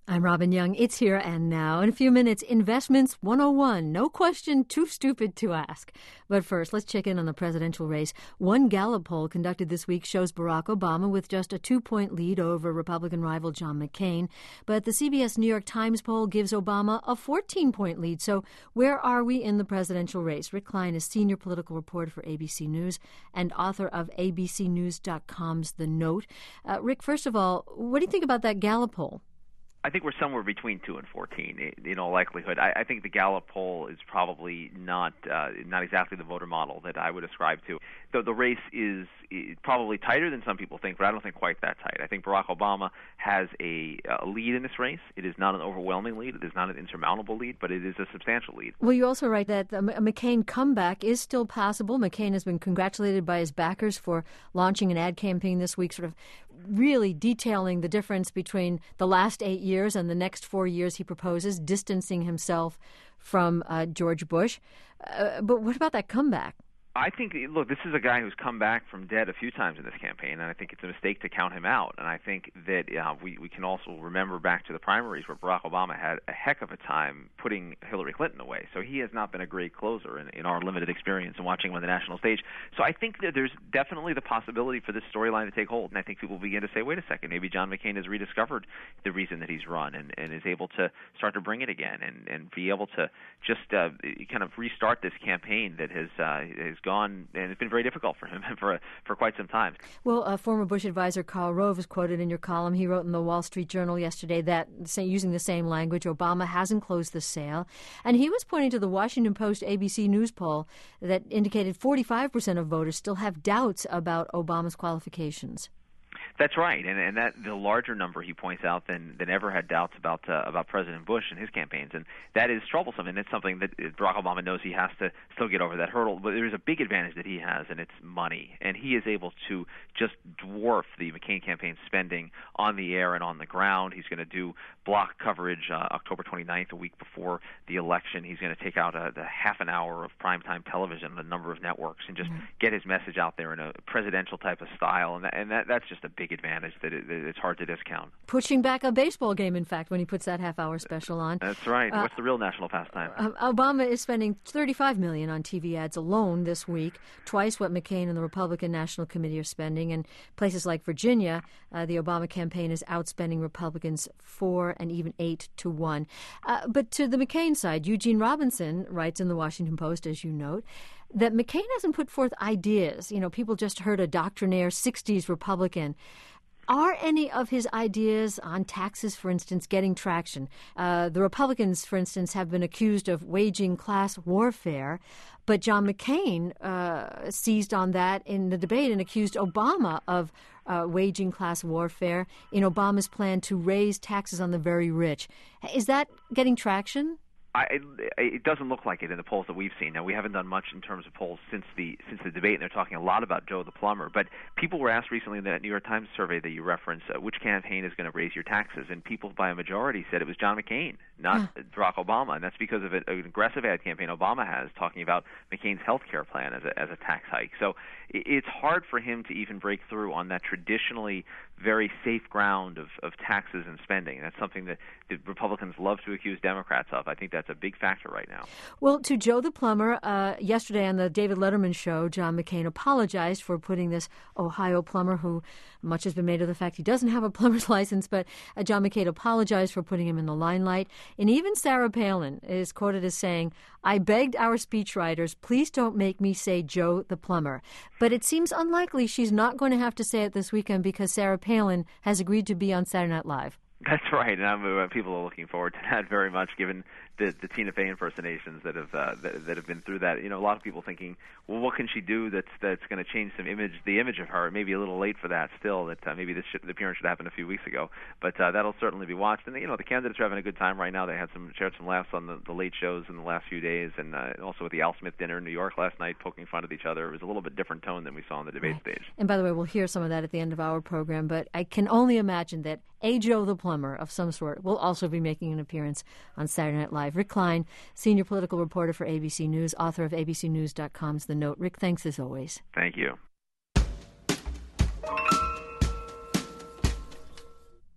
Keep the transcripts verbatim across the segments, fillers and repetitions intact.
I'm Robin Young. It's Here and Now. In a few minutes, Investments one oh one. No question too stupid to ask. But first, let's check in on the presidential race. One Gallup poll conducted this week shows Barack Obama with just a two-point lead over Republican rival John McCain. But the C B S New York Times poll gives Obama a fourteen-point lead. So where are we in the presidential race? Rick Klein is senior political reporter for A B C News and author of A B C News dot com's The Note. Uh, Rick, first of all, what do you think about that Gallup poll? I think we're somewhere between two and fourteen, in all likelihood. I, I think the Gallup poll is probably not uh, not exactly the voter model that I would ascribe to. The, the race is, is probably tighter than some people think, but I don't think quite that tight. I think Barack Obama has a, a lead in this race. It is not an overwhelming lead. It is not an insurmountable lead, but it is a substantial lead. Well, you also write that a McCain comeback is still possible. McCain has been congratulated by his backers for launching an ad campaign this week, sort of really detailing the difference between the last eight years and the next four years he proposes, distancing himself from uh, George Bush. Uh, but what about that comeback? I think, look, this is a guy who's come back from dead a few times in this campaign, and I think it's a mistake to count him out. And I think that uh, we, we can also remember back to the primaries where Barack Obama had a heck of a time putting Hillary Clinton away. So he has not been a great closer in, in our limited experience in watching him on the national stage. So I think that there's definitely the possibility for this storyline to take hold, and I think people begin to say, wait a second, maybe John McCain has rediscovered the reason that he's run and, and is able to start to bring it again and, and be able to just uh, kind of restart this campaign that has uh, has gone, and it's been very difficult for him for for quite some time. Well, uh, former Bush advisor Karl Rove is quoted in your column. He wrote in the Wall Street Journal yesterday that, say, using the same language, Obama hasn't closed the sale. And he was pointing to the Washington Post A B C News poll that indicated forty-five percent of voters still have doubts about Obama's qualifications. That's right, and and that the larger number he points out than than ever had doubts about uh, about President Bush and his campaigns, and that is troublesome. And it's something that Barack Obama knows he has to still get over that hurdle. But there's a big advantage that he has, and it's money. And he is able to just dwarf the McCain campaign spending on the air and on the ground. He's going to do block coverage uh, October twenty-ninth, a week before the election. He's going to take out a, a half an hour of primetime television on a number of networks and just mm-hmm. get his message out there in a presidential type of style. And that, and that that's just a big advantage that, it, that it's hard to discount. Pushing back a baseball game, in fact, when he puts that half-hour special on. That's right. Uh, What's the real national pastime? Uh, Obama is spending thirty-five million dollars on T V ads alone this week, twice what McCain and the Republican National Committee are spending. And places like Virginia, uh, the Obama campaign is outspending Republicans four and even eight to one. Uh, but to the McCain side, Eugene Robinson writes in the Washington Post, as you note, that McCain hasn't put forth ideas. You know, people just heard a doctrinaire sixties Republican. Are any of his ideas on taxes, for instance, getting traction? Uh, the Republicans, for instance, have been accused of waging class warfare, but John McCain uh, seized on that in the debate and accused Obama of uh, waging class warfare in Obama's plan to raise taxes on the very rich. Is that getting traction? I, it, it doesn't look like it in the polls that we've seen. Now, we haven't done much in terms of polls since the since the debate, and they're talking a lot about Joe the plumber. But people were asked recently in that New York Times survey that you referenced, uh, which campaign is going to raise your taxes, and people by a majority said it was John McCain, not huh. Barack Obama, and that's because of an aggressive ad campaign Obama has talking about McCain's health care plan as a, as a tax hike. So it's hard for him to even break through on that traditionally very safe ground of, of taxes and spending. That's something that the Republicans love to accuse Democrats of. I think that's a big factor right now. Well, to Joe the plumber, uh, yesterday on the David Letterman show, John McCain apologized for putting this Ohio plumber, who much has been made of the fact he doesn't have a plumber's license, but uh, John McCain apologized for putting him in the limelight. And even Sarah Palin is quoted as saying, "I begged our speechwriters, please don't make me say Joe the plumber." But it seems unlikely she's not going to have to say it this weekend because Sarah Palin has agreed to be on Saturday Night Live. That's right, and I'm, uh, people are looking forward to that very much, given the, the Tina Fey impersonations that have uh, that, that have been through that. You know, a lot of people thinking, well, what can she do that's that's going to change some image, the image of her? Maybe a little late for that still. That uh, maybe this should, the appearance should happen a few weeks ago, but uh, that'll certainly be watched. And you know, the candidates are having a good time right now. They had some shared some laughs on the, the late shows in the last few days, and uh, also at the Al Smith dinner in New York last night, poking fun at each other. It was a little bit different tone than we saw on the debate right. stage. And by the way, we'll hear some of that at the end of our program. But I can only imagine that a Joe the plumber of some sort will also be making an appearance on Saturday Night Live. Rick Klein, senior political reporter for A B C News, author of A B C News dot com's The Note. Rick, thanks as always. Thank you.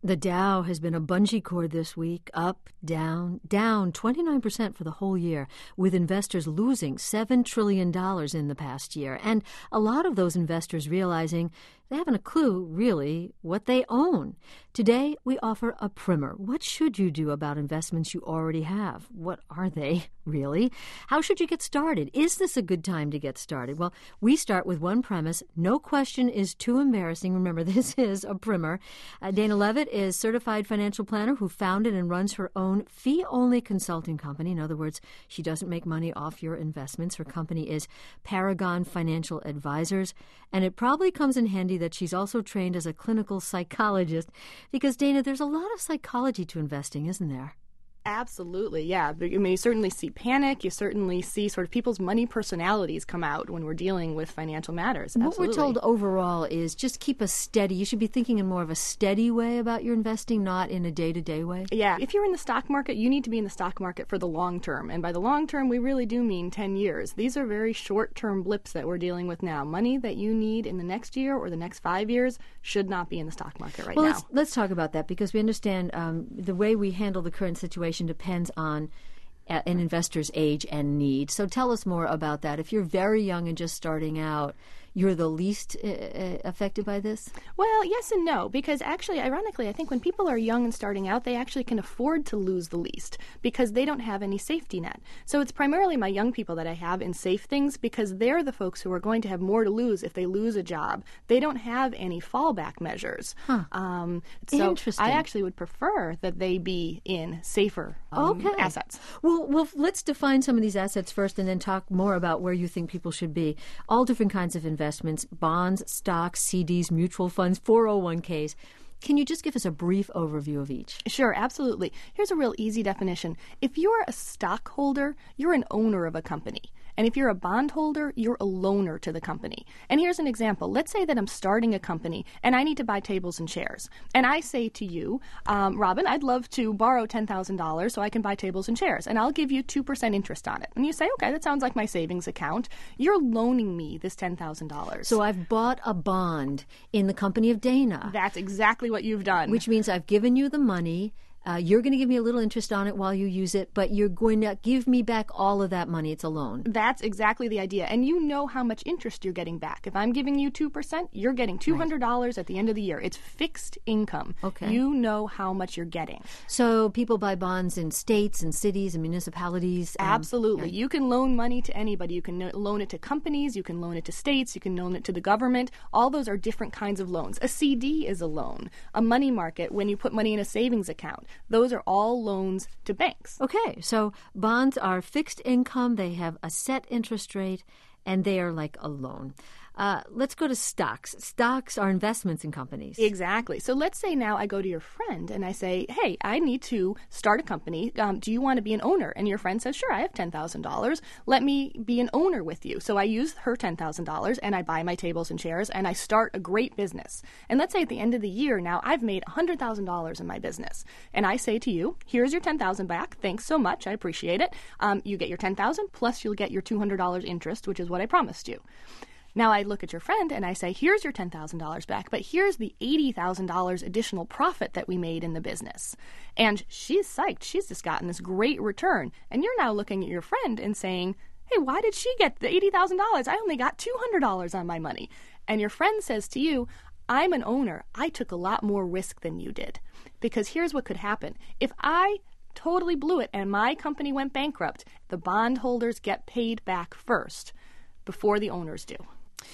The Dow has been a bungee cord this week, up, down, down twenty-nine percent for the whole year, with investors losing seven trillion dollars in the past year. And a lot of those investors realizing they haven't a clue, really, what they own. Today, we offer a primer. What should you do about investments you already have? What are they, really? How should you get started? Is this a good time to get started? Well, we start with one premise. No question is too embarrassing. Remember, this is a primer. Uh, Dana Levitt is certified financial planner who founded and runs her own fee-only consulting company. In other words, she doesn't make money off your investments. Her company is Paragon Financial Advisors, and it probably comes in handy that she's also trained as a clinical psychologist because, Dana, there's a lot of psychology to investing, isn't there? Absolutely, yeah. I mean, you certainly see panic. You certainly see sort of people's money personalities come out when we're dealing with financial matters. What Absolutely. we're told overall is just keep a steady. You should be thinking in more of a steady way about your investing, not in a day-to-day way. Yeah. If you're in the stock market, you need to be in the stock market for the long term. And by the long term, we really do mean ten years. These are very short-term blips that we're dealing with now. Money that you need in the next year or the next five years should not be in the stock market right well, now. Let's, let's talk about that because we understand um, the way we handle the current situation depends on an investor's age and need. So tell us more about that. If you're very young and just starting out, you're the least uh, affected by this? Well, yes and no, because actually, ironically, I think when people are young and starting out, they actually can afford to lose the least because they don't have any safety net. So it's primarily my young people that I have in safe things because they're the folks who are going to have more to lose if they lose a job. They don't have any fallback measures. Huh. Um, so Interesting. I actually would prefer that they be in safer um, okay. assets. Well, well, let's define some of these assets first and then talk more about where you think people should be. All different kinds of investments. Investments, bonds, stocks, C Ds, mutual funds, four oh one k's. Can you just give us a brief overview of each? Sure, absolutely. Here's a real easy definition. If you're a stockholder, you're an owner of a company. And if you're a bondholder, you're a loaner to the company. And here's an example. Let's say that I'm starting a company and I need to buy tables and chairs. And I say to you, um, Robin, I'd love to borrow ten thousand dollars so I can buy tables and chairs. And I'll give you two percent interest on it. And you say, okay, that sounds like my savings account. You're loaning me this ten thousand dollars. So I've bought a bond in the company of Dana. That's exactly what you've done. Which means I've given you the money. Uh, you're going to give me a little interest on it while you use it, but you're going to give me back all of that money. It's a loan. That's exactly the idea. And you know how much interest you're getting back. If I'm giving you two percent, you're getting two hundred dollars right. at the end of the year. It's fixed income. Okay. You know how much you're getting. So people buy bonds in states and cities and municipalities. Um, Absolutely. Right. You can loan money to anybody. You can no- loan it to companies. You can loan it to states. You can loan it to the government. All those are different kinds of loans. A C D is a loan. A money market, when you put money in a savings account, those are all loans to banks. Okay, so bonds are fixed income. They have a set interest rate, and they are like a loan. Uh, let's go to stocks. Stocks are investments in companies. Exactly. So let's say now I go to your friend and I say, hey, I need to start a company. Um, do you want to be an owner? And your friend says, sure, I have ten thousand dollars. Let me be an owner with you. So I use her ten thousand dollars and I buy my tables and chairs and I start a great business. And let's say at the end of the year now I've made one hundred thousand dollars in my business. And I say to you, here's your ten thousand dollars back. Thanks so much. I appreciate it. Um, you get your ten thousand dollars plus you'll get your two hundred dollars interest, which is what I promised you. Now I look at your friend and I say, here's your ten thousand dollars back, but here's the eighty thousand dollars additional profit that we made in the business. And she's psyched. She's just gotten this great return. And you're now looking at your friend and saying, hey, why did she get the eighty thousand dollars? I only got two hundred dollars on my money. And your friend says to you, I'm an owner. I took a lot more risk than you did. Because here's what could happen. If I totally blew it and my company went bankrupt, the bondholders get paid back first before the owners do.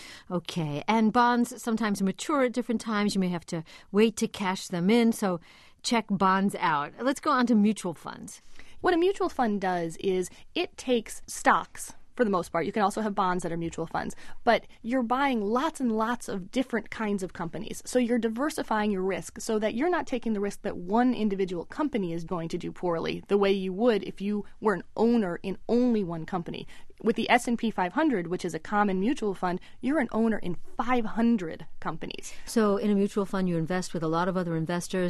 Okay, and bonds sometimes mature at different times. You may have to wait to cash them in, so check bonds out. Let's go on to mutual funds. What a mutual fund does is it takes stocks, for the most part. You can also have bonds that are mutual funds, but you're buying lots and lots of different kinds of companies. So you're diversifying your risk so that you're not taking the risk that one individual company is going to do poorly the way you would if you were an owner in only one company. With the S and P five hundred, which is a common mutual fund, you're an owner in five hundred companies. So in a mutual fund, you invest with a lot of other investors.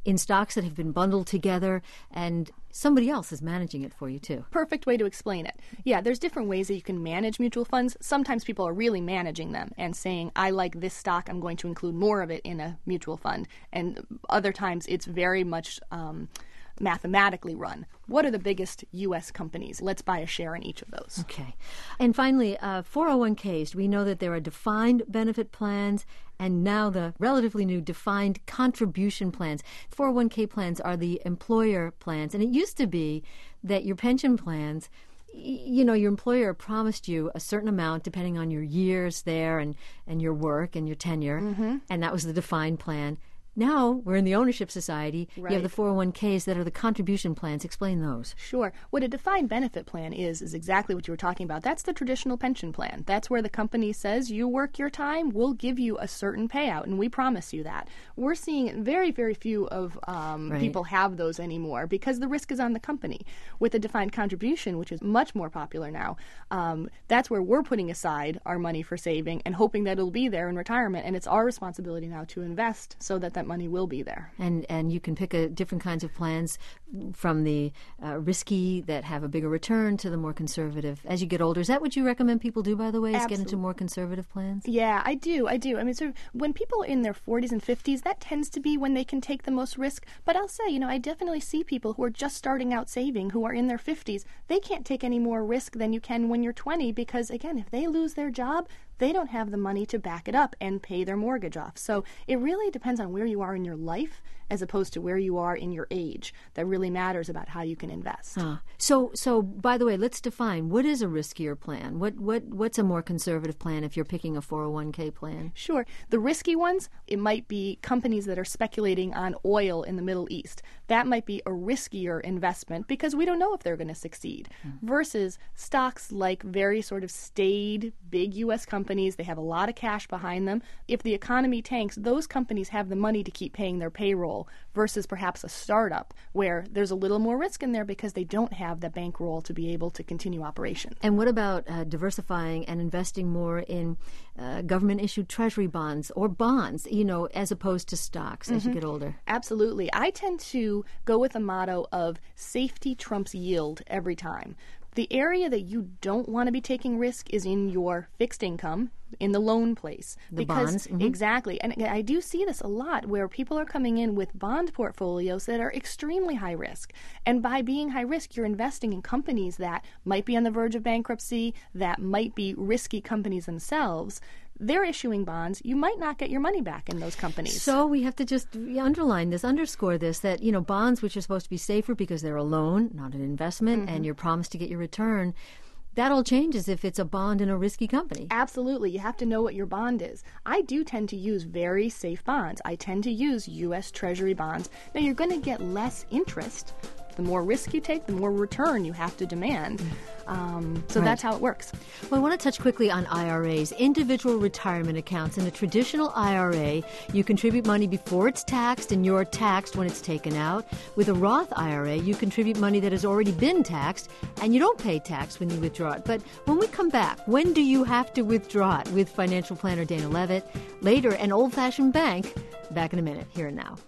in stocks that have been bundled together, and somebody else is managing it for you too. Perfect way to explain it. Yeah, there's different ways that you can manage mutual funds. Sometimes people are really managing them and saying, I like this stock, I'm going to include more of it in a mutual fund. And other times it's very much um, mathematically run. What are the biggest U S companies? Let's buy a share in each of those. Okay. And finally, uh, four oh one k's. We know that there are defined benefit plans and now the relatively new defined contribution plans. four oh one k plans are the employer plans. And it used to be that your pension plans, you know, your employer promised you a certain amount depending on your years there and, and your work and your tenure. Mm-hmm. And that was the defined plan. Now we're in the ownership society. Right. You have the four oh one k's that are the contribution plans. Explain those. Sure. What a defined benefit plan is, is exactly what you were talking about. That's the traditional pension plan. That's where the company says you work your time, we'll give you a certain payout, and we promise you that. We're seeing very, very few of um, right. people have those anymore because the risk is on the company. With a defined contribution, which is much more popular now, um, that's where we're putting aside our money for saving and hoping that it'll be there in retirement, and it's our responsibility now to invest so that that money will be there. And and you can pick a, different kinds of plans from the uh, risky that have a bigger return to the more conservative as you get older. Is that what you recommend people do, by the way, is Absolutely. get into more conservative plans? Yeah, I do. I do. I mean, sort of, when people are in their forties and fifties, that tends to be when they can take the most risk. But I'll say, you know, I definitely see people who are just starting out saving who are in their fifties. They can't take any more risk than you can when you're twenty because, again, if they lose their job, they don't have the money to back it up and pay their mortgage off. So it really depends on where you are in your life as opposed to where you are in your age. That really matters about how you can invest. Uh, so, so by the way, let's define what is a riskier plan. What, what, what's a more conservative plan if you're picking a four oh one k plan? Sure. The risky ones, it might be companies that are speculating on oil in the Middle East. That might be a riskier investment because we don't know if they're going to succeed. Mm-hmm. Versus stocks like very sort of staid, big U S companies. They have a lot of cash behind them. If the economy tanks, those companies have the money to keep paying their payroll versus perhaps a startup where there's a little more risk in there because they don't have the bankroll to be able to continue operations. And what about uh, diversifying and investing more in uh, government-issued treasury bonds or bonds, you know, as opposed to stocks as mm-hmm. you get older? Absolutely. I tend to go with a motto of safety trumps yield every time. The area that you don't want to be taking risk is in your fixed income, in the loan place. The because, bonds. Mm-hmm. Exactly. And I do see this a lot where people are coming in with bond portfolios that are extremely high risk. And by being high risk, you're investing in companies that might be on the verge of bankruptcy, that might be risky companies themselves. They're issuing bonds. You might not get your money back in those companies. So we have to just underline this, underscore this, that, you know, bonds, which are supposed to be safer because they're a loan, not an investment, mm-hmm. and you're promised to get your return, that all changes if it's a bond in a risky company. Absolutely. You have to know what your bond is. I do tend to use very safe bonds. I tend to use U S Treasury bonds. Now, you're going to get less interest. The more risk you take, the more return you have to demand. Um, so right. that's how it works. Well, I want to touch quickly on I R As, individual retirement accounts. In a traditional I R A, you contribute money before it's taxed and you're taxed when it's taken out. With a Roth I R A, you contribute money that has already been taxed and you don't pay tax when you withdraw it. But when we come back, when do you have to withdraw it? With financial planner Dana Levitt. Later, an old-fashioned bank. Back in a minute, here and now.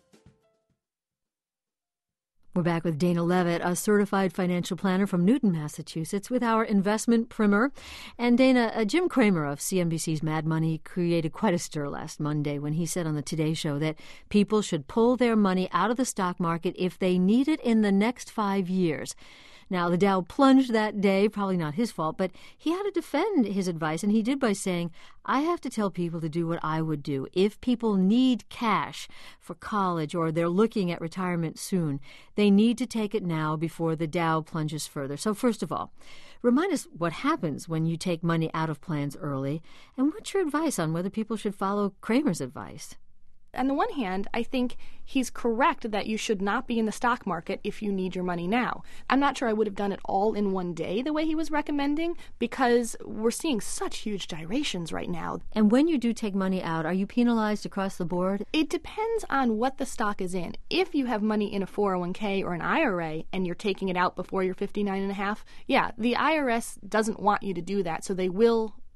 We're back with Dana Levitt, a certified financial planner from Newton, Massachusetts, with our investment primer. And Dana, uh, Jim Cramer of C N B C's Mad Money created quite a stir last Monday when he said on the Today Show that people should pull their money out of the stock market if they need it in the next five years. Now, the Dow plunged that day, probably not his fault, but he had to defend his advice, and he did by saying, I have to tell people to do what I would do. If people need cash for college or they're looking at retirement soon, they need to take it now before the Dow plunges further. So first of all, remind us what happens when you take money out of plans early, and what's your advice on whether people should follow Cramer's advice? On the one hand, I think he's correct that you should not be in the stock market if you need your money now. I'm not sure I would have done it all in one day the way he was recommending because we're seeing such huge gyrations right now. And when you do take money out, are you penalized across the board? It depends on what the stock is in. If you have money in a four oh one k or an I R A and you're taking it out before you're fifty-nine and a half, yeah, the I R S doesn't want you to do that, so they will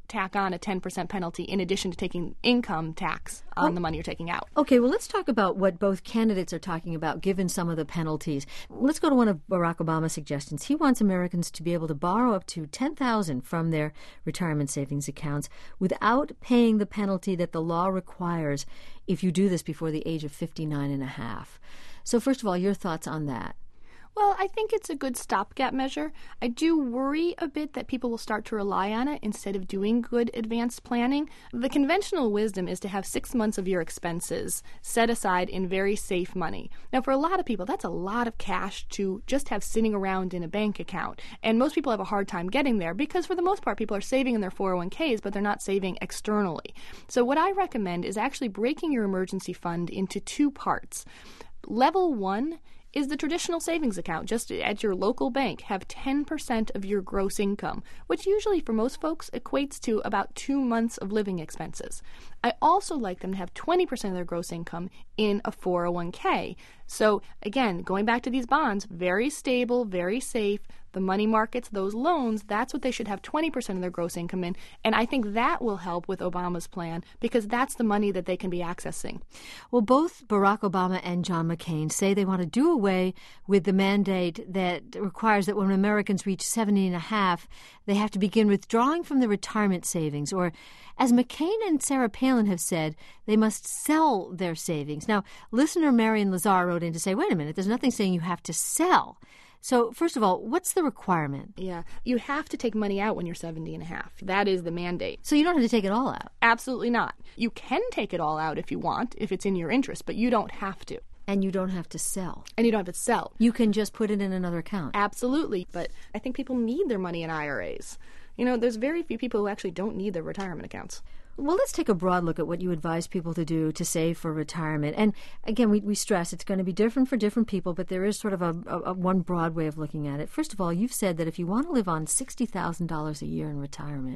tack on a ten percent penalty in addition to taking income tax on well, the money you're taking out. Okay, well, let's talk about what both candidates are talking about, given some of the penalties. Let's go to one of Barack Obama's suggestions. He wants Americans to be able to borrow up to ten thousand dollars from their retirement savings accounts without paying the penalty that the law requires if you do this before the age of fifty-nine and a half. So first of all, your thoughts on that? Well, I think it's a good stopgap measure. I do worry a bit that people will start to rely on it instead of doing good advanced planning. The conventional wisdom is to have six months of your expenses set aside in very safe money. Now, for a lot of people, that's a lot of cash to just have sitting around in a bank account. And most people have a hard time getting there because, for the most part, people are saving in their four oh one k's, but they're not saving externally. So what I recommend is actually breaking your emergency fund into two parts. Level one is the traditional savings account, just at your local bank. Have ten percent of your gross income, which usually for most folks equates to about two months of living expenses. I also like them to have twenty percent of their gross income in a four oh one k. So again, going back to these bonds, very stable, very safe. The money markets, those loans, that's what they should have twenty percent of their gross income in. And I think that will help with Obama's plan because that's the money that they can be accessing. Well, both Barack Obama and John McCain say they want to do away with the mandate that requires that when Americans reach seventy and a half, they have to begin withdrawing from their retirement savings. Or, as McCain and Sarah Palin have said, they must sell their savings. Now, listener Marion Lazar wrote in to say, wait a minute, there's nothing saying you have to sell. So, first of all, what's the requirement? Yeah, you have to take money out when you're seventy and a half. That is the mandate. So you don't have to take it all out? Absolutely not. You can take it all out if you want, if it's in your interest, but you don't have to. And you don't have to sell. And you don't have to sell. You can just put it in another account. Absolutely. But I think people need their money in I R As. You know, there's very few people who actually don't need their retirement accounts. Well, let's take a broad look at what you advise people to do to save for retirement. And again, we, we stress it's going to be different for different people, but there is sort of a, a, a one broad way of looking at it. First of all, you've said that if you want to live on sixty thousand dollars a year in retirement,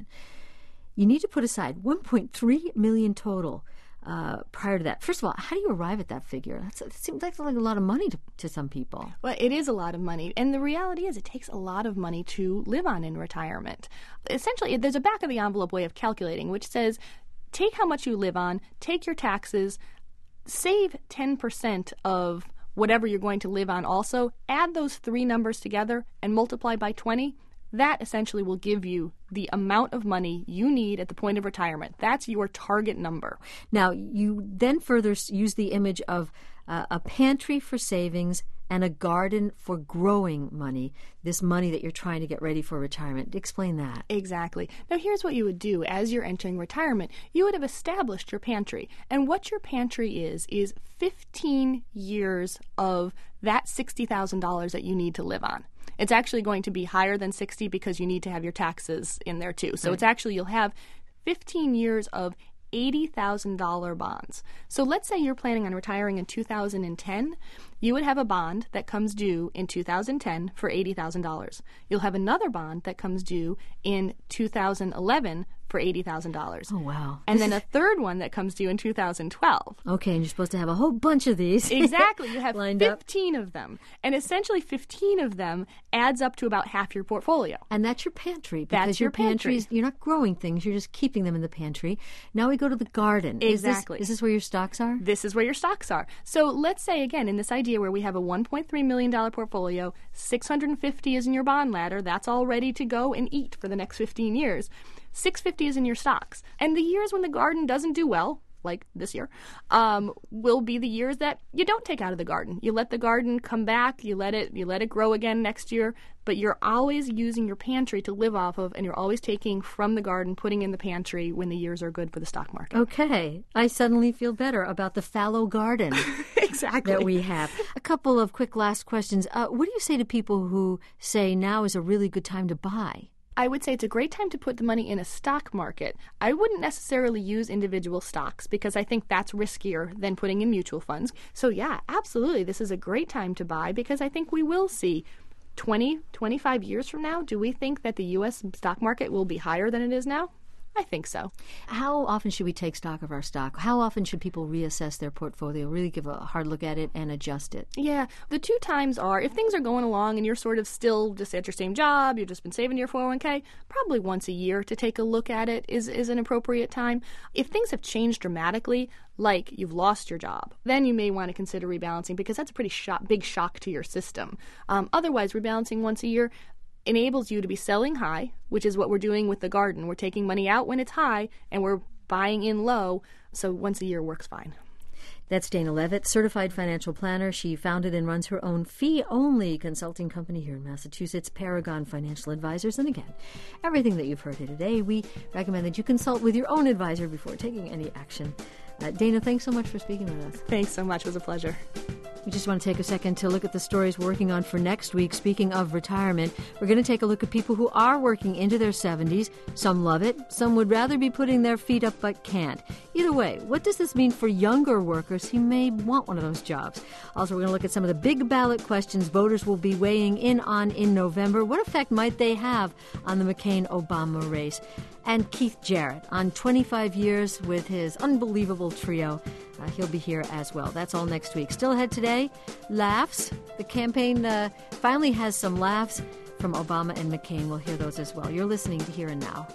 you need to put aside one point three million dollars total uh, prior to that. First of all, how do you arrive at that figure? That's, it seems like, like a lot of money to, to some people. Well, it is a lot of money. And the reality is it takes a lot of money to live on in retirement. Essentially, there's a back of the envelope way of calculating, which says take how much you live on, take your taxes, save ten percent of whatever you're going to live on also, add those three numbers together and multiply by twenty. That essentially will give you the amount of money you need at the point of retirement. That's your target number. Now, you then further use the image of uh, a pantry for savings and a garden for growing money, this money that you're trying to get ready for retirement. Explain that. Exactly. Now, here's what you would do as you're entering retirement. You would have established your pantry. And what your pantry is, is fifteen years of that sixty thousand dollars that you need to live on. It's actually going to be higher than sixty because you need to have your taxes in there too. So right. It's actually, you'll have fifteen years of eighty thousand dollars bonds. So let's say you're planning on retiring in two thousand ten. You would have a bond that comes due in two thousand ten for eighty thousand dollars. You'll have another bond that comes due in two thousand eleven for eighty thousand dollars. Oh, wow. And then a third one that comes due in two thousand twelve. Okay, and you're supposed to have a whole bunch of these. Exactly. You have fifteen up. of them. And essentially fifteen of them adds up to about half your portfolio. And that's your pantry. Because that's your, your pantry. You're not growing things. You're just keeping them in the pantry. Now we go to the garden. Exactly. Is this, is this where your stocks are? This is where your stocks are. So let's say, again, in this idea where we have a one point three million dollars portfolio, six hundred fifty is in your bond ladder. That's all ready to go and eat for the next fifteen years. six hundred fifty is in your stocks. And the years when the garden doesn't do well, like this year, um, will be the years that you don't take out of the garden. You let the garden come back, you let it you let it grow again next year, but you're always using your pantry to live off of, and you're always taking from the garden, putting in the pantry when the years are good for the stock market. Okay. I suddenly feel better about the fallow garden exactly. that we have. A couple of quick last questions. Uh, what do you say to people who say now is a really good time to buy? I would say it's a great time to put the money in a stock market. I wouldn't necessarily use individual stocks because I think that's riskier than putting in mutual funds. So yeah, absolutely, this is a great time to buy because I think we will see twenty, twenty-five years from now, do we think that the U S stock market will be higher than it is now? I think so. How often should we take stock of our stock? How often should people reassess their portfolio, really give a hard look at it and adjust it? Yeah, the two times are if things are going along and you're sort of still just at your same job, you've just been saving your four oh one k, probably once a year to take a look at it is, is an appropriate time. If things have changed dramatically, like you've lost your job, then you may want to consider rebalancing because that's a pretty shock, big shock to your system. Um, otherwise, rebalancing once a year enables you to be selling high, which is what we're doing with the garden. We're taking money out when it's high, and we're buying in low, so once a year works fine. That's Dana Levitt, certified financial planner. She founded and runs her own fee-only consulting company here in Massachusetts, Paragon Financial Advisors. And again, everything that you've heard here today, we recommend that you consult with your own advisor before taking any action. Uh, Dana, thanks so much for speaking with us. Thanks so much. It was a pleasure. We just want to take a second to look at the stories we're working on for next week. Speaking of retirement, we're going to take a look at people who are working into their seventies. Some love it. Some would rather be putting their feet up but can't. Either way, what does this mean for younger workers who may want one of those jobs? Also, we're going to look at some of the big ballot questions voters will be weighing in on in November. What effect might they have on the McCain-Obama race? And Keith Jarrett on twenty-five years with his unbelievable trio. Uh, he'll be here as well. That's all next week. Still ahead today, laughs. The campaign uh, finally has some laughs from Obama and McCain. We'll hear those as well. You're listening to Here and Now.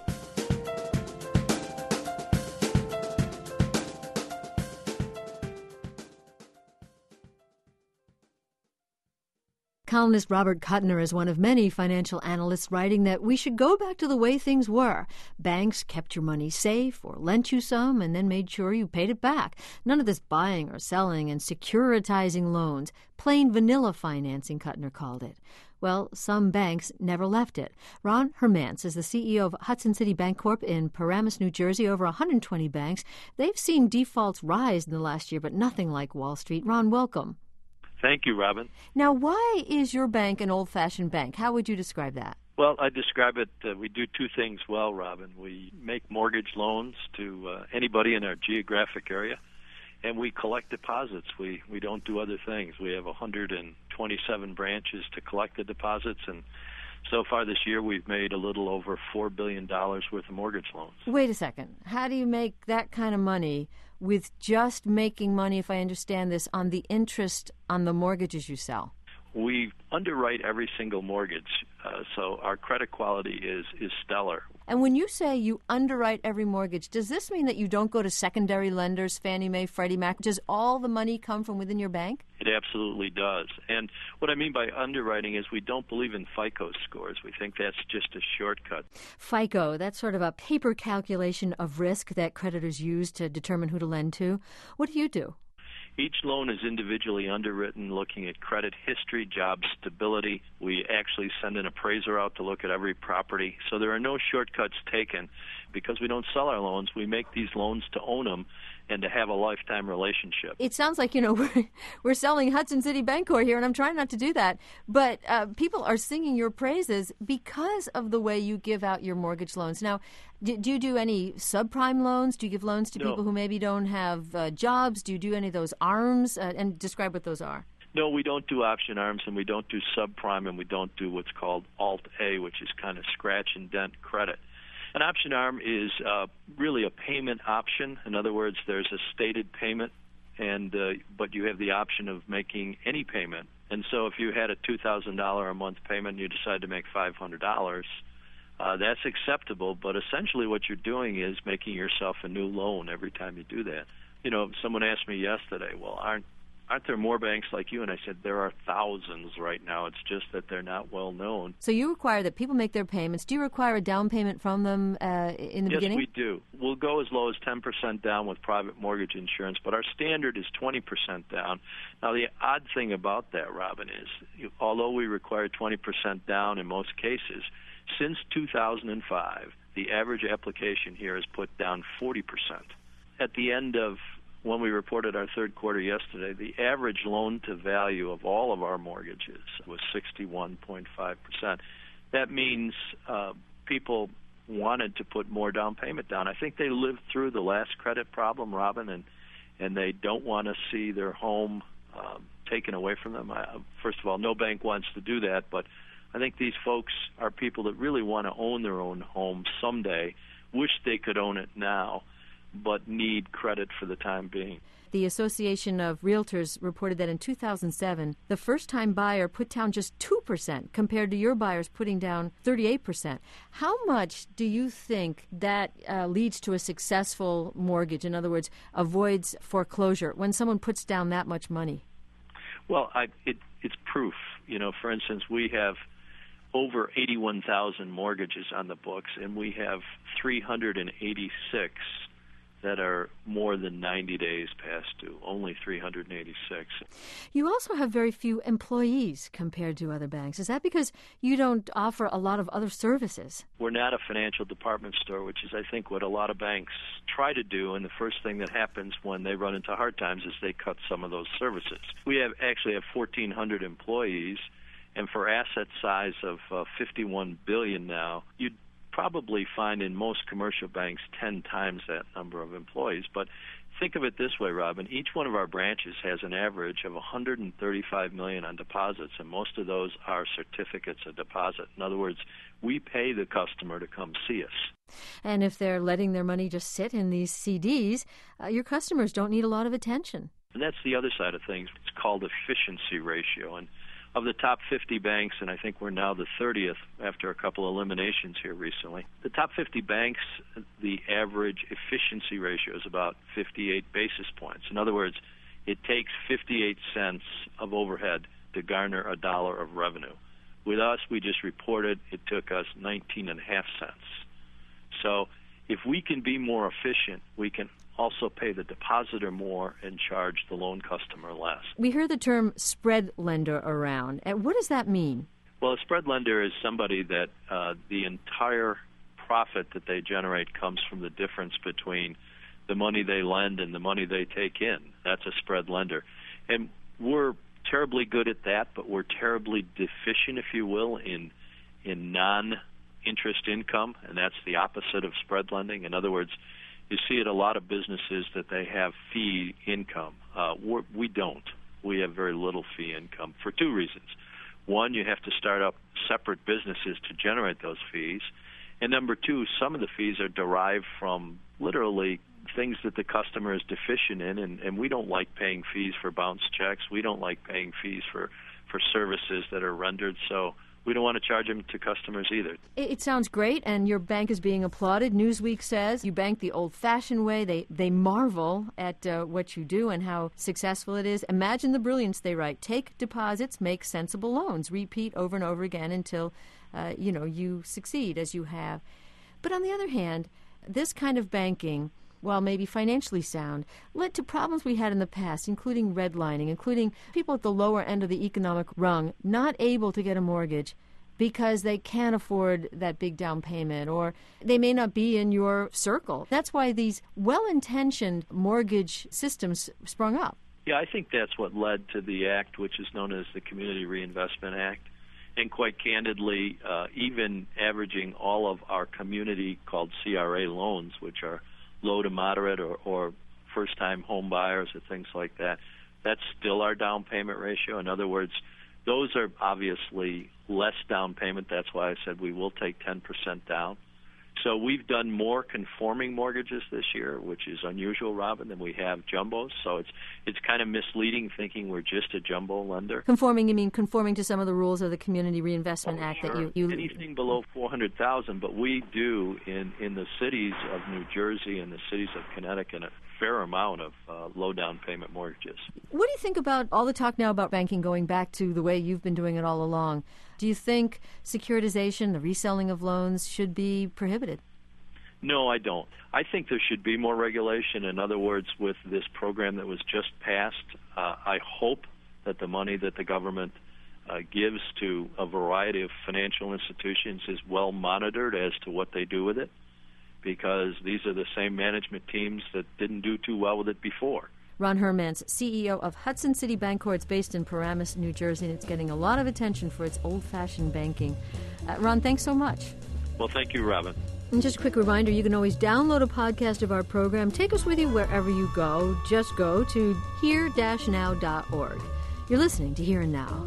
Columnist Robert Kuttner is one of many financial analysts writing that we should go back to the way things were. Banks kept your money safe or lent you some and then made sure you paid it back. None of this buying or selling and securitizing loans. Plain vanilla financing, Kuttner called it. Well, some banks never left it. Ron Hermance is the C E O of Hudson City Bancorp in Paramus, New Jersey. Over one hundred twenty banks. They've seen defaults rise in the last year, but nothing like Wall Street. Ron, welcome. Thank you, Robin. Now, why is your bank an old-fashioned bank? How would you describe that? Well, I describe it, uh, we do two things well, Robin. We make mortgage loans to uh, anybody in our geographic area, and we collect deposits. We we don't do other things. We have one hundred twenty-seven branches to collect the deposits, and so far this year we've made a little over four billion dollars worth of mortgage loans. Wait a second. How do you make that kind of money with just making money, if I understand this, on the interest on the mortgages you sell? We underwrite every single mortgage, uh, so our credit quality is, is stellar. And when you say you underwrite every mortgage, does this mean that you don't go to secondary lenders, Fannie Mae, Freddie Mac? Does all the money come from within your bank? It absolutely does. And what I mean by underwriting is we don't believe in FICO scores. We think that's just a shortcut. FICO, that's sort of a paper calculation of risk that creditors use to determine who to lend to. What do you do? Each loan is individually underwritten, looking at credit history, job stability. We actually send an appraiser out to look at every property. So there are no shortcuts taken. Because we don't sell our loans, we make these loans to own them and to have a lifetime relationship. It sounds like, you know, we're, we're selling Hudson City Bancorp here, and I'm trying not to do that. But uh, people are singing your praises because of the way you give out your mortgage loans. Now, do, do you do any subprime loans? Do you give loans to No. people who maybe don't have uh, jobs? Do you do any of those ARMs? Uh, and describe what those are. No, we don't do option arms, and we don't do subprime, and we don't do what's called Alt-A, which is kind of scratch and dent credit. An option arm is uh, really a payment option. In other words, there's a stated payment, and uh, but you have the option of making any payment. And so if you had a two thousand dollars a month payment and you decide to make five hundred dollars, uh, that's acceptable. But essentially what you're doing is making yourself a new loan every time you do that. You know, someone asked me yesterday, well, aren't Aren't there more banks like you? And I said, there are thousands right now. It's just that they're not well known. So you require that people make their payments. Do you require a down payment from them uh, in the yes, beginning? Yes, we do. We'll go as low as ten percent down with private mortgage insurance, but our standard is twenty percent down. Now, the odd thing about that, Robin, is you, although we require twenty percent down in most cases, since two thousand five, the average application here has put down forty percent. At the end of when we reported our third quarter yesterday, the average loan-to-value of all of our mortgages was sixty-one point five percent. That means uh, people wanted to put more down payment down. I think they lived through the last credit problem, Robin, and, and they don't want to see their home um, taken away from them. I, first of all, no bank wants to do that, but I think these folks are people that really want to own their own home someday wish they could own it now, but need credit for the time being. The Association of Realtors reported that in two thousand seven, the first-time buyer put down just two percent compared to your buyers putting down thirty-eight percent. How much do you think that uh, leads to a successful mortgage? In other words, avoids foreclosure when someone puts down that much money? Well, I, it, it's proof. You know, for instance, we have over eighty-one thousand mortgages on the books, and we have three hundred eighty-six that are more than ninety days past due, only three hundred eighty-six. You also have very few employees compared to other banks. Is that because you don't offer a lot of other services? We're not a financial department store, which is, I think, what a lot of banks try to do, and the first thing that happens when they run into hard times is they cut some of those services. We have actually have fourteen hundred employees, and for asset size of uh, fifty-one billion dollars now, you'd probably find in most commercial banks ten times that number of employees. But think of it this way, Robin. Each one of our branches has an average of one hundred thirty-five million dollars on deposits, and most of those are certificates of deposit. In other words, we pay the customer to come see us. And if they're letting their money just sit in these C Ds, uh, your customers don't need a lot of attention. And that's the other side of things. It's called efficiency ratio. And of the top fifty banks, and I think we're now the thirtieth after a couple eliminations here recently, the top fifty banks, the average efficiency ratio is about fifty-eight basis points. In other words, it takes fifty-eight cents of overhead to garner a dollar of revenue. With us, we just reported it took us nineteen and a half cents. So if we can be more efficient, we can also pay the depositor more and charge the loan customer less. We hear the term spread lender around. And what does that mean? Well, a spread lender is somebody that uh, the entire profit that they generate comes from the difference between the money they lend and the money they take in. That's a spread lender. And we're terribly good at that, but we're terribly deficient, if you will, in in non-interest income, and that's the opposite of spread lending. In other words, you see at a lot of businesses that they have fee income. Uh, we're, we don't. We have very little fee income for two reasons. One, you have to start up separate businesses to generate those fees. And number two, some of the fees are derived from literally things that the customer is deficient in, and, and we don't like paying fees for bounce checks. We don't like paying fees for, for services that are rendered. So we don't want to charge them to customers either. It sounds great, and your bank is being applauded. Newsweek says you bank the old-fashioned way. They they marvel at uh, what you do and how successful it is. Imagine the brilliance, they write. Take deposits, make sensible loans. Repeat over and over again until, uh, you know, you succeed as you have. But on the other hand, this kind of banking, while maybe financially sound, led to problems we had in the past, including redlining, including people at the lower end of the economic rung not able to get a mortgage because they can't afford that big down payment, or they may not be in your circle. That's why these well-intentioned mortgage systems sprung up. Yeah, I think that's what led to the act, which is known as the Community Reinvestment Act. And quite candidly, uh, even averaging all of our community called C R A loans, which are low to moderate or, or first-time home buyers or things like that, that's still our down payment ratio. In other words, those are obviously less down payment. That's why I said we will take ten percent down. So we've done more conforming mortgages this year, which is unusual, Robin, than we have jumbos. So it's it's kind of misleading thinking we're just a jumbo lender. Conforming, you mean conforming to some of the rules of the Community Reinvestment oh, Act sure. that you, you... Anything below four hundred thousand dollars, but we do in, in the cities of New Jersey and the cities of Connecticut a fair amount of uh, low down payment mortgages. What do you think about all the talk now about banking going back to the way you've been doing it all along? Do you think securitization, the reselling of loans, should be prohibited? No, I don't. I think there should be more regulation. In other words, with this program that was just passed, uh, I hope that the money that the government uh, gives to a variety of financial institutions is well monitored as to what they do with it, because these are the same management teams that didn't do too well with it before. Ron Hermans, C E O of Hudson City Bancorp. It's based in Paramus, New Jersey, and it's getting a lot of attention for its old-fashioned banking. Uh, Ron, thanks so much. Well, thank you, Robin. And just a quick reminder, you can always download a podcast of our program. Take us with you wherever you go. Just go to here dash now dot org. You're listening to Here and Now.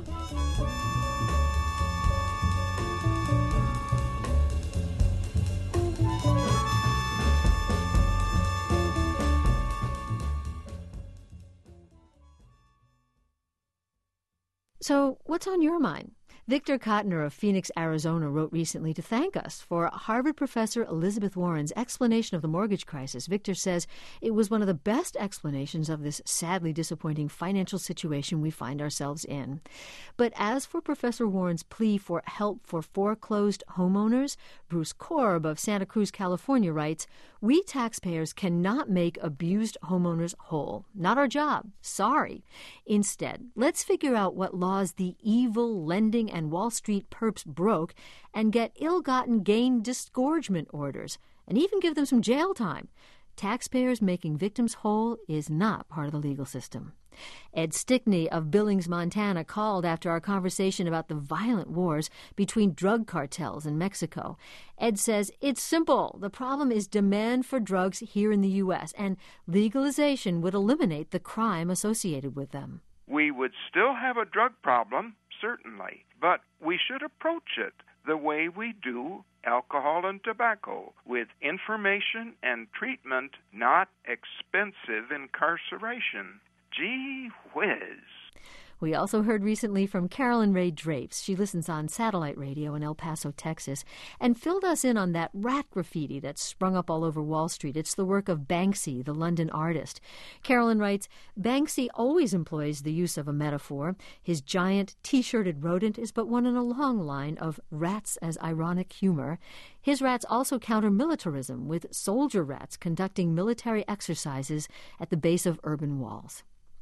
So what's on your mind? Victor Kottner of Phoenix, Arizona, wrote recently to thank us for Harvard professor Elizabeth Warren's explanation of the mortgage crisis. Victor says it was one of the best explanations of this sadly disappointing financial situation we find ourselves in. But as for Professor Warren's plea for help for foreclosed homeowners, Bruce Korb of Santa Cruz, California, writes, "We taxpayers cannot make abused homeowners whole. Not our job. Sorry. Instead, let's figure out what laws the evil lending and Wall Street perps broke and get ill-gotten gain disgorgement orders and even give them some jail time. Taxpayers making victims whole is not part of the legal system." Ed Stickney of Billings, Montana, called after our conversation about the violent wars between drug cartels in Mexico. Ed says, "It's simple. The problem is demand for drugs here in the U S, and legalization would eliminate the crime associated with them." We would still have a drug problem, certainly, but we should approach it the way we do alcohol and tobacco, with information and treatment, not expensive incarceration. Gee whiz. We also heard recently from Carolyn Ray Drapes. She listens on satellite radio in El Paso, Texas, and filled us in on that rat graffiti that's sprung up all over Wall Street. It's the work of Banksy, the London artist. Carolyn writes, "Banksy always employs the use of a metaphor. His giant T-shirted rodent is but one in a long line of rats as ironic humor. His rats also counter militarism, with soldier rats conducting military exercises at the base of urban walls."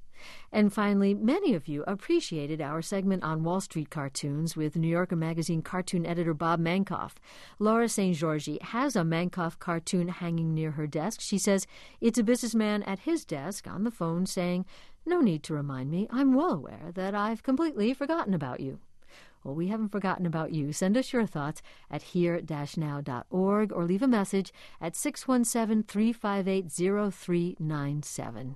And finally, many of you appreciated our segment on Wall Street cartoons with New Yorker Magazine cartoon editor Bob Mankoff. Laura Saint Georgi has a Mankoff cartoon hanging near her desk. She says it's a businessman at his desk on the phone saying, "No need to remind me. I'm well aware that I've completely forgotten about you." Well, we haven't forgotten about you. Send us your thoughts at here dash now dot org or leave a message at six one seven, three five eight, zero three nine seven.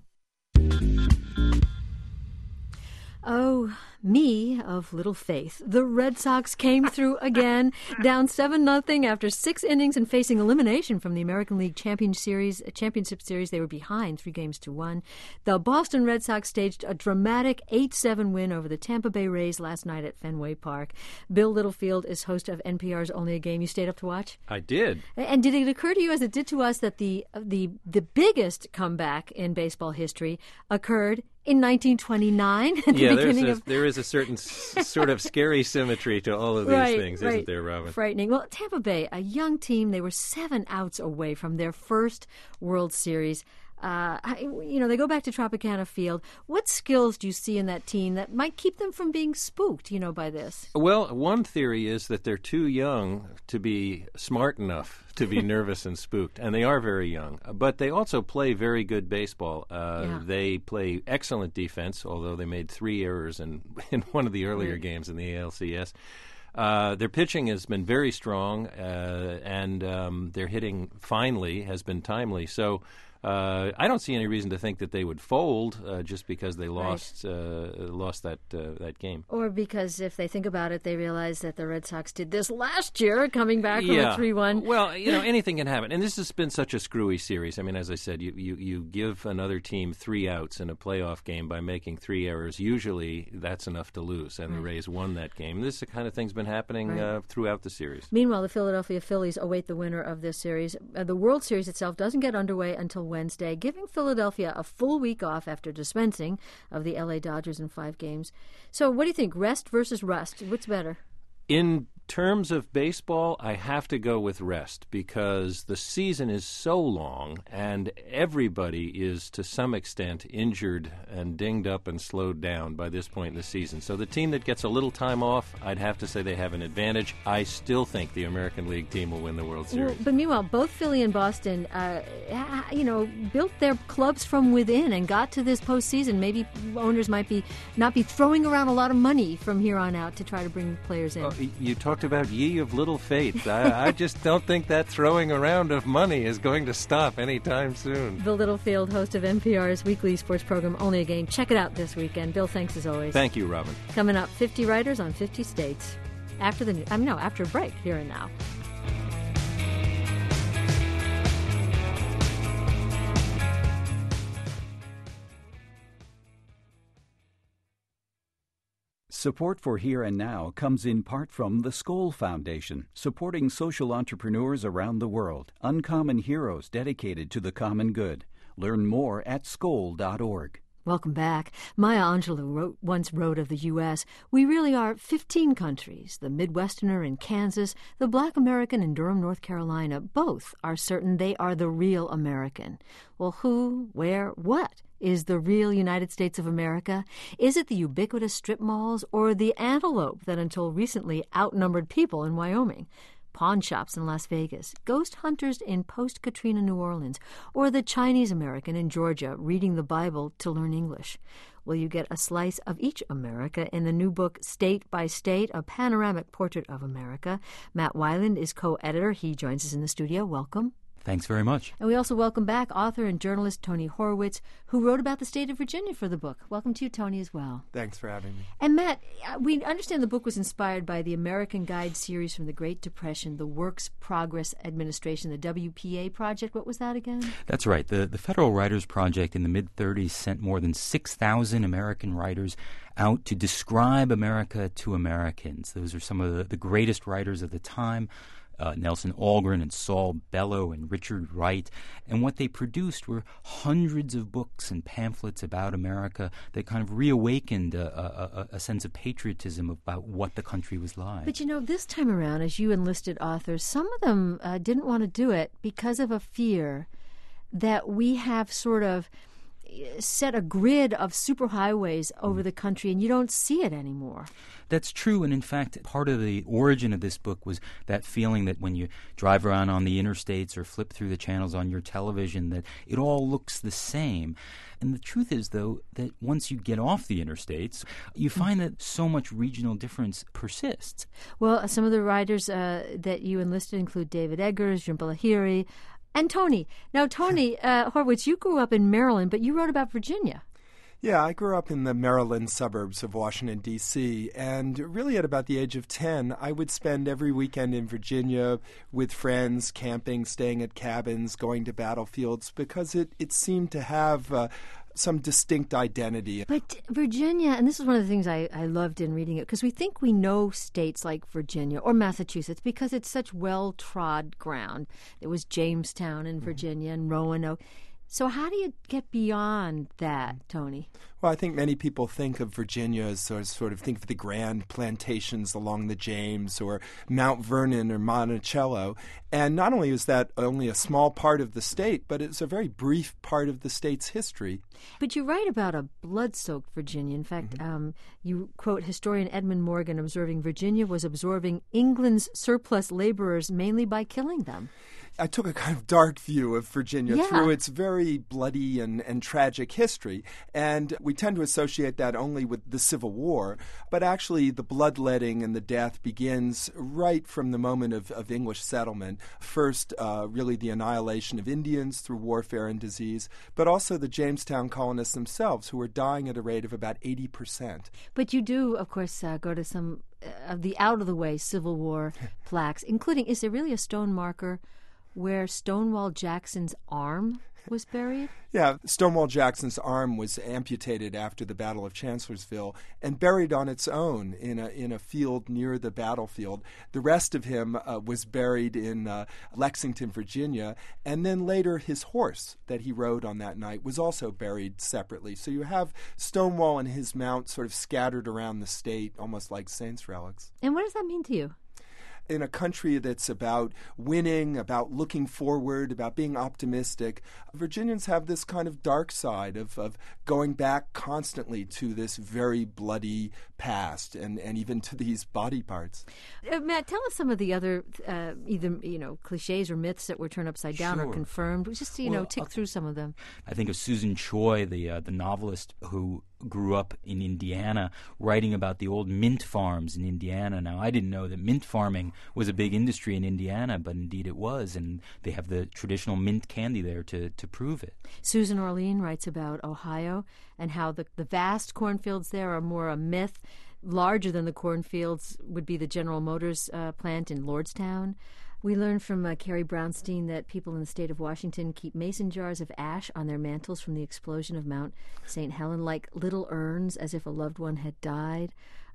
Oh, me of little faith. The Red Sox came through again, down seven nothing after six innings and facing elimination from the American League Champion Series, Championship Series. They were behind three games to one. The Boston Red Sox staged a dramatic eight seven win over the Tampa Bay Rays last night at Fenway Park. Bill Littlefield is host of N P R's Only a Game. You stayed up to watch? I did. And did it occur to you, as it did to us, that the the the biggest comeback in baseball history occurred in nineteen twenty-nine? At the yeah, beginning there's a, of... there is a certain s- sort of scary symmetry to all of these right, things, right. isn't there, Robin? Frightening. Well, Tampa Bay, a young team, they were seven outs away from their first World Series. Uh, you know, they go back to Tropicana Field. What skills do you see in that team that might keep them from being spooked, you know, by this? Well, one theory is that they're too young to be smart enough to be nervous and spooked, and they are very young. But they also play very good baseball. Uh, yeah. They play excellent defense, although they made three errors in, in one of the earlier right. games in the A L C S. Uh, their pitching has been very strong, uh, and um, their hitting finally has been timely. So uh, I don't see any reason to think that they would fold uh, just because they lost right. uh, lost that uh, that game. Or because if they think about it, they realize that the Red Sox did this last year, coming back from yeah. a three one. Well, you know, anything can happen. And this has been such a screwy series. I mean, as I said, you, you, you give another team three outs in a playoff game by making three errors. Usually that's enough to lose, and right. the Rays won that game. This kind of thing's been happening right. uh, throughout the series. Meanwhile, the Philadelphia Phillies await the winner of this series. Uh, the World Series itself doesn't get underway until Wednesday, giving Philadelphia a full week off after dispensing of the L A Dodgers in five games. So what do you think, rest versus rust? What's better? In terms of baseball, I have to go with rest because the season is so long and everybody is to some extent injured and dinged up and slowed down by this point in the season. So the team that gets a little time off, I'd have to say they have an advantage. I still think the American League team will win the World Series. Well, but meanwhile, both Philly and Boston, uh, you know, built their clubs from within and got to this postseason. Maybe owners might be not be throwing around a lot of money from here on out to try to bring players in. Oh, you talked about ye of little faith. I, I just don't think that throwing around of money is going to stop anytime soon. Bill Littlefield, host of N P R's weekly sports program Only a Game. Check it out this weekend. Bill, thanks as always. Thank you, Robin. Coming up, fifty writers on fifty states. After the, I mean, no, after a break, here and now. Support for Here and Now comes in part from the Skoll Foundation, supporting social entrepreneurs around the world, uncommon heroes dedicated to the common good. Learn more at skoll dot org. Welcome back. Maya Angelou wrote, once wrote of the U S, "We really are fifteen countries. The Midwesterner in Kansas, the Black American in Durham, North Carolina, both are certain they are the real American." Well, who, where, what is the real United States of America? Is it the ubiquitous strip malls or the antelope that until recently outnumbered people in Wyoming? Pawn shops in Las Vegas, ghost hunters in post-Katrina New Orleans, or the Chinese American in Georgia reading the Bible to learn English? Will you get a slice of each America in the new book, State by State, A Panoramic Portrait of America? Matt Weiland is co-editor. He joins us in the studio. Welcome. Thanks very much. And we also welcome back author and journalist Tony Horwitz, who wrote about the state of Virginia for the book. Welcome to you, Tony, as well. Thanks for having me. And Matt, we understand the book was inspired by the American Guide series from the Great Depression, the Works Progress Administration, the W P A project. What was that again? That's right. The, the Federal Writers Project in the mid-thirties sent more than six thousand American writers out to describe America to Americans. Those are some of the, the greatest writers of the time. Uh, Nelson Algren and Saul Bellow and Richard Wright. And what they produced were hundreds of books and pamphlets about America that kind of reawakened a, a, a sense of patriotism about what the country was like. But, you know, this time around, as you enlisted authors, some of them uh, didn't want to do it because of a fear that we have sort of set a grid of superhighways over the country, and you don't see it anymore. That's true, and in fact, part of the origin of this book was that feeling that when you drive around on the interstates or flip through the channels on your television, that it all looks the same. And the truth is, though, that once you get off the interstates, you find that so much regional difference persists. Well, some of the writers uh, that you enlisted include David Eggers, Jhumpa Lahiri, and Tony. Now, Tony uh, Horwitz, you grew up in Maryland, but you wrote about Virginia. Yeah, I grew up in the Maryland suburbs of Washington, D C, and really at about the age of ten, I would spend every weekend in Virginia with friends, camping, staying at cabins, going to battlefields, because it, it seemed to have uh, some distinct identity. But Virginia, and this is one of the things I, I loved in reading it, because we think we know states like Virginia or Massachusetts because it's such well-trod ground. There was Jamestown in Virginia and Roanoke. So how do you get beyond that, Tony? Well, I think many people think of Virginia as sort of, sort of think of the grand plantations along the James or Mount Vernon or Monticello. And not only is that only a small part of the state, but it's a very brief part of the state's history. But you write about a blood-soaked Virginia. In fact, mm-hmm. um, you quote historian Edmund Morgan observing Virginia was absorbing England's surplus laborers mainly by killing them. I took a kind of dark view of Virginia yeah. through its very bloody and, and tragic history. And we tend to associate that only with the Civil War. But actually, the bloodletting and the death begins right from the moment of, of English settlement. First, uh, really the annihilation of Indians through warfare and disease, but also the Jamestown colonists themselves, who were dying at a rate of about eighty percent. But you do, of course, uh, go to some of the out-of-the-way Civil War plaques, including, is there really a stone marker where Stonewall Jackson's arm was buried? Yeah, Stonewall Jackson's arm was amputated after the Battle of Chancellorsville and buried on its own in a in a field near the battlefield. The rest of him uh, was buried in uh, Lexington, Virginia, and then later his horse that he rode on that night was also buried separately. So you have Stonewall and his mount sort of scattered around the state, almost like saints' relics. And what does that mean to you? In a country that's about winning, about looking forward, about being optimistic, Virginians have this kind of dark side of, of going back constantly to this very bloody past and, and even to these body parts. Uh, Matt, tell us some of the other uh, either you know cliches or myths that were turned upside down sure. or confirmed. Just you well, know, tick I'll, through some of them. I think of Susan Choi, the uh, the novelist who grew up in Indiana, writing about the old mint farms in Indiana. Now, I didn't know that mint farming was a big industry in Indiana, but indeed it was, and they have the traditional mint candy there to, to prove it. Susan Orlean writes about Ohio and how the, the vast cornfields there are more a myth. Larger than the cornfields would be the General Motors uh, plant in Lordstown. We learned from uh, Carrie Brownstein that people in the state of Washington keep mason jars of ash on their mantles from the explosion of Mount Saint Helens, like little urns, as if a loved one had died.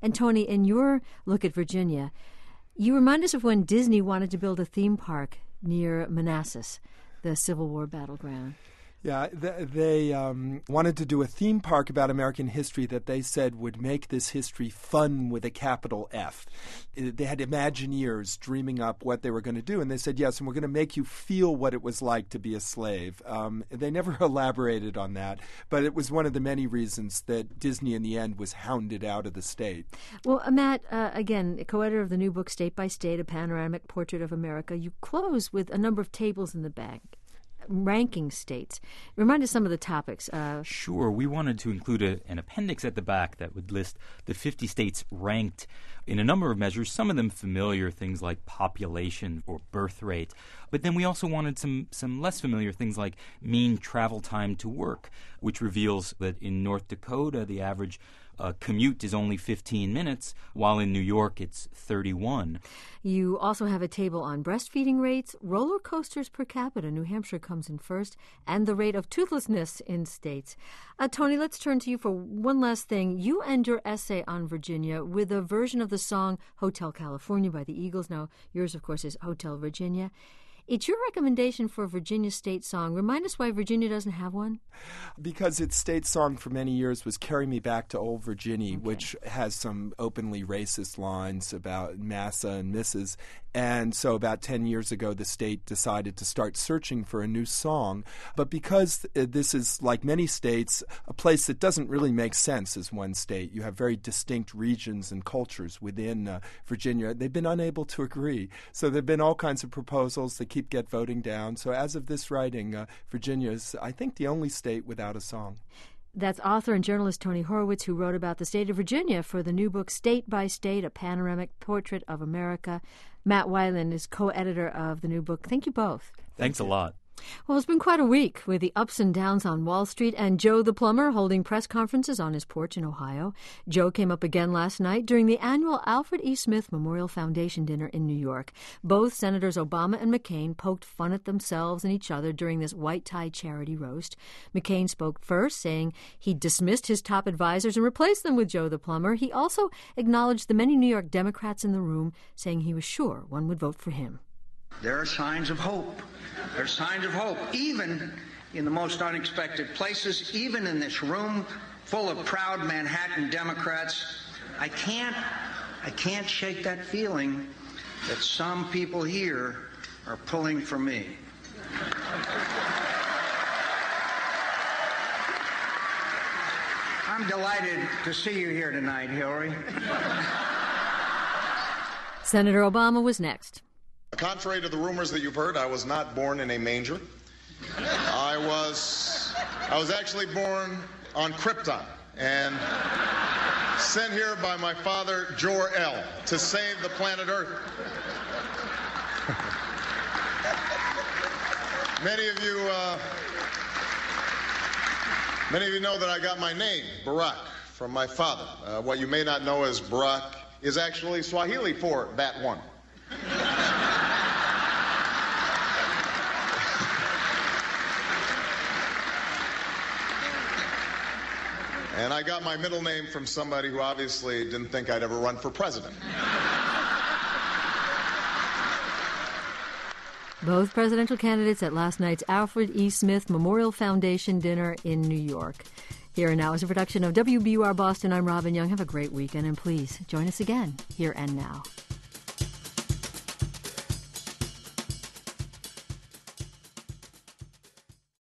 And Tony, in your look at Virginia, you remind us of when Disney wanted to build a theme park near Manassas, the Civil War battleground. Yeah, th- they um, wanted to do a theme park about American history that they said would make this history fun with a capital F. They had Imagineers dreaming up what they were going to do, and they said, yes, and we're going to make you feel what it was like to be a slave. Um, they never elaborated on that, but it was one of the many reasons that Disney in the end was hounded out of the state. Well, uh, Matt, uh, again, co-editor of the new book, State by State, A Panoramic Portrait of America, you close with a number of tables in the back, ranking states. Remind us some of the topics. Uh, sure. We wanted to include a, an appendix at the back that would list the fifty states ranked in a number of measures, some of them familiar, things like population or birth rate. But then we also wanted some, some less familiar things like mean travel time to work, which reveals that in North Dakota, the average uh, commute is only fifteen minutes, while in New York it's thirty-one. You also have a table on breastfeeding rates, roller coasters per capita. New Hampshire comes in first, and the rate of toothlessness in states. Uh, Tony, let's turn to you for one last thing. You end your essay on Virginia with a version of the song Hotel California by the Eagles. Now, yours, of course, is Hotel Virginia. It's your recommendation for a Virginia state song. Remind us why Virginia doesn't have one. Because its state song for many years was Carry Me Back to Old Virginia, okay. which has some openly racist lines about Massa and Missus And so about ten years ago, the state decided to start searching for a new song. But because this is, like many states, a place that doesn't really make sense as one state, you have very distinct regions and cultures within uh, Virginia, they've been unable to agree. So there have been all kinds of proposals that keep get voting down. So as of this writing, uh, Virginia is, I think, the only state without a song. That's author and journalist Tony Horowitz, who wrote about the state of Virginia for the new book State by State, A Panoramic Portrait of America. Matt Weiland is co-editor of the new book. Thank you both. Thanks a lot. Well, it's been quite a week with the ups and downs on Wall Street and Joe the plumber holding press conferences on his porch in Ohio. Joe came up again last night during the annual Alfred E. Smith Memorial Foundation dinner in New York. Both Senators Obama and McCain poked fun at themselves and each other during this white-tie charity roast. McCain spoke first, saying he dismissed his top advisors and replaced them with Joe the plumber. He also acknowledged the many New York Democrats in the room, saying he was sure one would vote for him. There are signs of hope. There are signs of hope, even in the most unexpected places, even in this room full of proud Manhattan Democrats. I can't, I can't shake that feeling that some people here are pulling for me. I'm delighted to see you here tonight, Hillary. Senator Obama was next. Contrary to the rumors that you've heard, I was not born in a manger. I was, I was actually born on Krypton and sent here by my father, Jor-El, to save the planet Earth. Many of you, uh, many of you know that I got my name, Barack, from my father. Uh, what you may not know is Barack is actually Swahili for that one. And I got my middle name from somebody who obviously didn't think I'd ever run for president. Both presidential candidates at last night's Alfred E. Smith Memorial Foundation dinner in New York. Here and Now is a production of W B U R Boston. I'm Robin Young. Have a great weekend, and please join us again here and now.